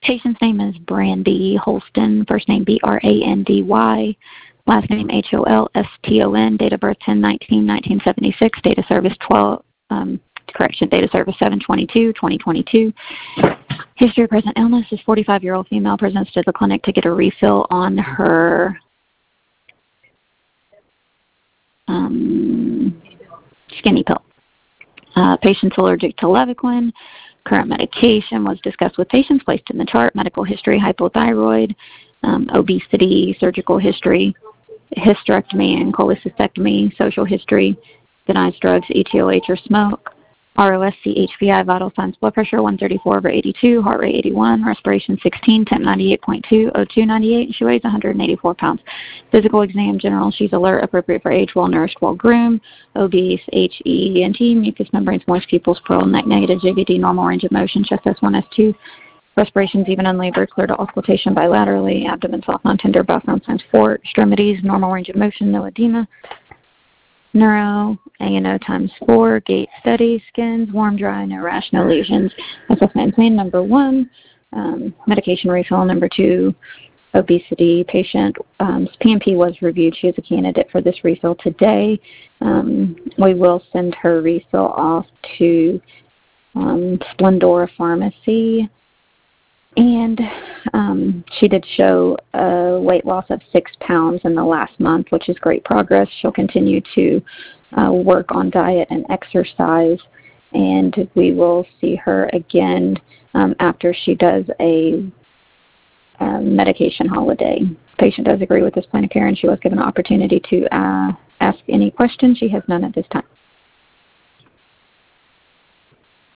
Patient's name is Brandy Holston, first name Brandy, last name Holston, date of birth 10/19/1976, date of service 7/22/2022. History of present illness is 45-year-old female, presents to the clinic to get a refill on her skinny pill. Patient's allergic to Levaquin. Current medication was discussed with patients, placed in the chart. Medical history, hypothyroid, obesity, surgical history, hysterectomy and cholecystectomy, social history, denies drugs, ETOH or smoke, ROSC, HPI, vital signs, blood pressure 134/82, heart rate 81, respiration 16, temp 98.2, O2 98, and she weighs 184 pounds. Physical exam, general, she's alert, appropriate for age, well-nourished, well-groomed, obese, HENT, mucous membranes, moist pupils, pearl, neck negative, JVD, normal range of motion, chest S1, S2, respirations even unlabored, clear to auscultation bilaterally, abdomen soft, non-tender, background signs 4, extremities, normal range of motion, no edema, neuro, ANO times 4, gait steady, skins, warm, dry, no rash, no lesions. Assessment plan number 1, medication refill number 2, obesity patient. PMP was reviewed. She is a candidate for this refill today. We will send her refill off to Splendora Pharmacy. And she did show a weight loss of 6 pounds in the last month, which is great progress. She'll continue to work on diet and exercise, and we will see her again after she does a medication holiday. Patient does agree with this plan of care, and she was given an opportunity to ask any questions. She has none at this time.